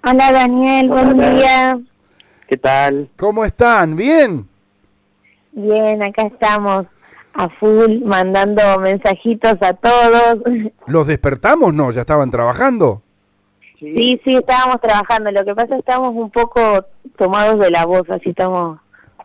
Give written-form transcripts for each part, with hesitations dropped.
Hola Daniel, buen día. ¿Qué tal? ¿Cómo están? ¿Bien? Bien, acá estamos a full, mandando mensajitos a todos. ¿Los despertamos? No, ya estaban trabajando. Sí, estábamos trabajando. Lo que pasa es que estamos un poco tomados de la voz, así estamos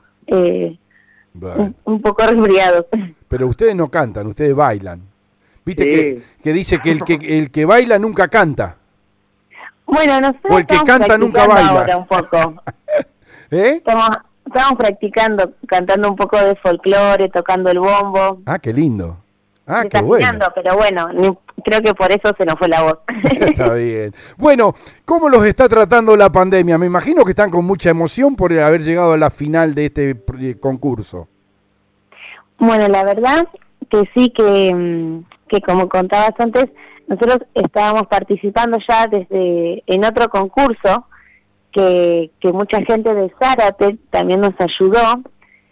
Bueno, un poco resfriados. pero ustedes no cantan, ustedes bailan. Viste Sí. que dice que el que baila nunca canta. Bueno, nosotros O el que estamos canta nunca practicando baila. ahora un poco. ¿Eh? Estamos practicando, cantando un poco de folclore, tocando el bombo. Ah, qué lindo. Ah, qué bueno. Desafinando, pero bueno, creo que por eso se nos fue la voz. Está bien. Bueno, ¿cómo los está tratando la pandemia? Me imagino que están con mucha emoción por haber llegado a la final de este concurso. Bueno, la verdad que sí, que como contabas antes, nosotros estábamos participando ya desde en otro concurso que mucha gente de Zárate también nos ayudó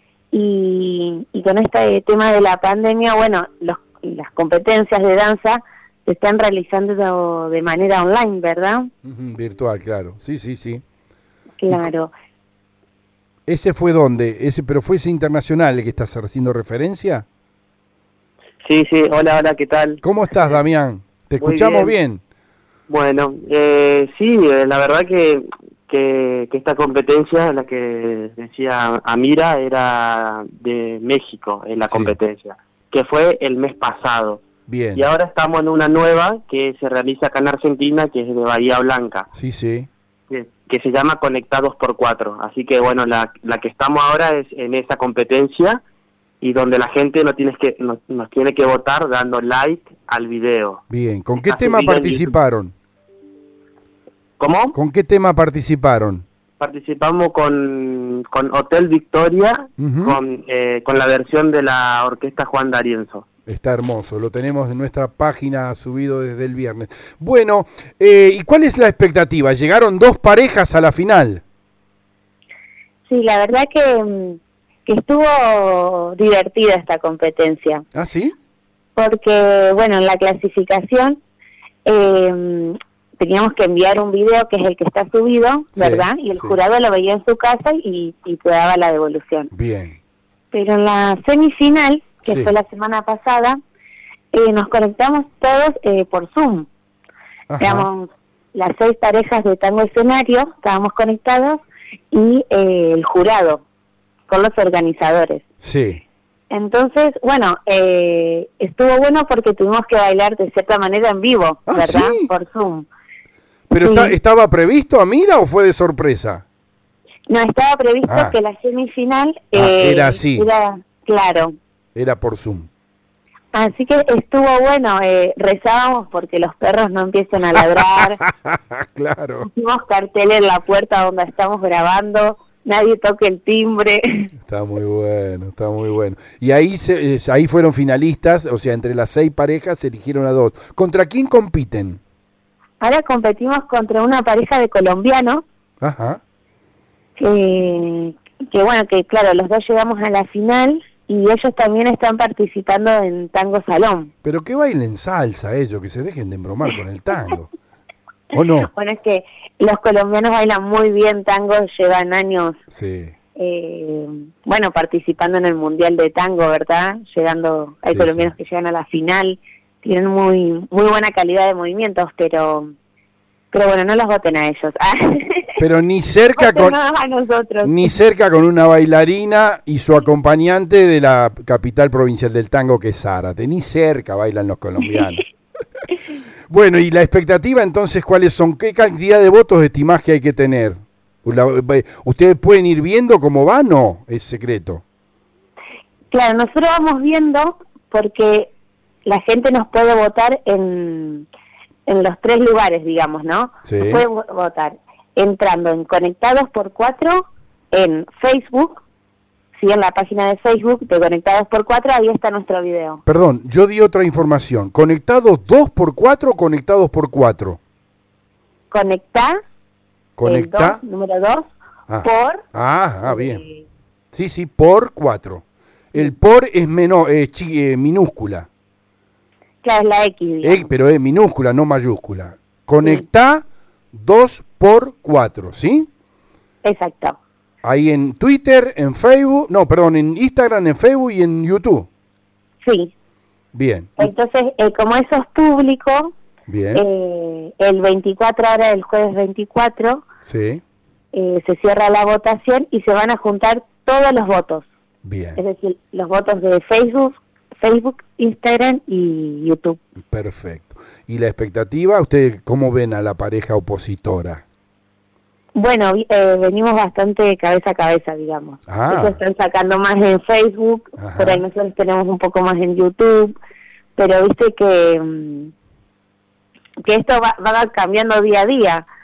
y con este tema de la pandemia, bueno, las competencias de danza se están realizando de manera online, ¿verdad? Virtual, claro. Sí. Claro. ¿Ese fue dónde? Pero fue ese internacional el que estás haciendo referencia. Sí, hola, ¿qué tal? ¿Cómo estás, Damián? ¿Te Muy escuchamos bien. bien? Bueno, sí, la verdad que esta competencia, la que decía Amira, era de México, en la Sí. competencia, que fue el mes pasado. Bien. Y ahora estamos en una nueva que se realiza acá en Argentina, que es de Bahía Blanca, Sí. que se llama Conectados por 4. Así que bueno, la que estamos ahora es en esa competencia y donde la gente nos tiene que votar dando like al video. Bien. ¿Con qué Está tema subido en participaron? ¿Cómo? ¿Con qué tema participaron? Participamos con Hotel Victoria, Ujú. con la versión de la orquesta Juan D'Arienzo. Está hermoso, lo tenemos en nuestra página subido desde el viernes. Bueno, ¿y cuál es la expectativa? Llegaron 2 parejas a la final. Sí, la verdad que estuvo divertida esta competencia. ¿Ah, sí? Porque, bueno, en la clasificación teníamos que enviar un video que es el que está subido, Sí, ¿verdad? Y el sí. jurado lo veía en su casa y te daba la devolución. Bien. Pero en la semifinal, que Sí. fue la semana pasada, nos conectamos todos por Zoom. Ajá. Éramos las 6 parejas de tango escenario, estábamos conectados, y el jurado, con los organizadores. Sí. Entonces, bueno, estuvo bueno porque tuvimos que bailar de cierta manera en vivo, Ah, ¿verdad? ¿sí? Por Zoom. ¿Pero Sí. estaba previsto, Amira, o fue de sorpresa? No, estaba previsto Ah. que la semifinal era así. era, claro. Era por Zoom. Así que estuvo bueno, rezábamos porque los perros no empiecen a ladrar, Claro. pusimos cartel en la puerta donde estamos grabando, nadie toque el timbre. Está muy bueno, está muy bueno. Y ahí ahí fueron finalistas, o sea, entre las 6 parejas se eligieron a 2. ¿Contra quién compiten? Ahora competimos contra una pareja de colombianos, Ajá. que bueno, que claro, los dos llegamos a la final y ellos también están participando en Tango Salón. Pero que bailen salsa ellos, que se dejen de embromar con el tango. ¿O no? Bueno, es que los colombianos bailan muy bien tango, llevan años, Sí. bueno, participando en el Mundial de Tango, ¿verdad? Hay Sí, colombianos sí. que llegan a la final, tienen muy buena calidad de movimientos, pero bueno, no los voten a ellos. Pero ni cerca con a nosotros. ni cerca con una bailarina y su acompañante de la capital provincial del tango, que es Zárate. Ni cerca bailan los colombianos. Bueno, y la expectativa entonces, ¿cuáles son? ¿Qué cantidad de votos estimás que hay que tener? ¿Ustedes pueden ir viendo cómo va? No, es secreto. Claro, nosotros vamos viendo porque la gente nos puede votar en los 3 lugares, digamos, ¿no? Sí. Nos puede votar entrando en Conectados por 4 en Facebook, sí, en la página de Facebook de Conectados por 4, ahí está nuestro video. Perdón, yo di otra información. ¿Conectados 2x4 o conectados por 4? Conectá, Conecta. número 2, Ah. por... Bien. Sí, por 4. El por es minúscula. Claro, es la X, digamos. Pero es minúscula, no mayúscula. Conectá 2 por 4, ¿sí? Exacto. Ahí en Twitter, en Facebook, no, perdón, en Instagram, en Facebook y en YouTube. Sí. Bien. Entonces, como eso es público, Bien. el 24, ahora el jueves 24, Sí. se cierra la votación y se van a juntar todos los votos. Bien. Es decir, los votos de Facebook, Instagram y YouTube. Perfecto. ¿Y la expectativa, ustedes cómo ven a la pareja opositora? Bueno, venimos bastante cabeza a cabeza, digamos. Ah. Ellos están sacando más en Facebook, Ajá. por ahí nosotros tenemos un poco más en YouTube, pero viste que esto va cambiando día a día.